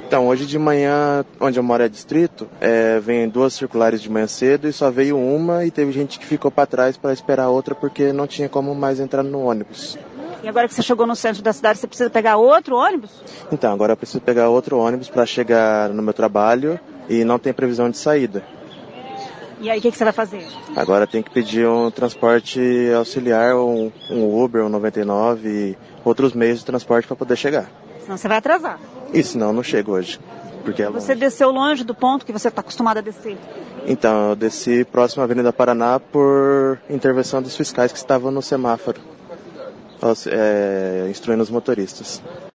Então, hoje de manhã, onde eu moro é distrito, vem 2 circulares de manhã cedo e só veio uma e teve gente que ficou para trás para esperar a outra porque não tinha como mais entrar no ônibus. E agora que você chegou no centro da cidade, você precisa pegar outro ônibus? Então, agora eu preciso pegar outro ônibus para chegar no meu trabalho e não tem previsão de saída. E aí, o que você vai fazer? Agora tem que pedir um transporte auxiliar, um Uber, um 99 e outros meios de transporte para poder chegar. Senão você vai atrasar. E senão não chego hoje, porque é longe. Você desceu longe do ponto que você está acostumado a descer? Então, eu desci próximo à Avenida Paraná por intervenção dos fiscais que estavam no semáforo, instruindo os motoristas.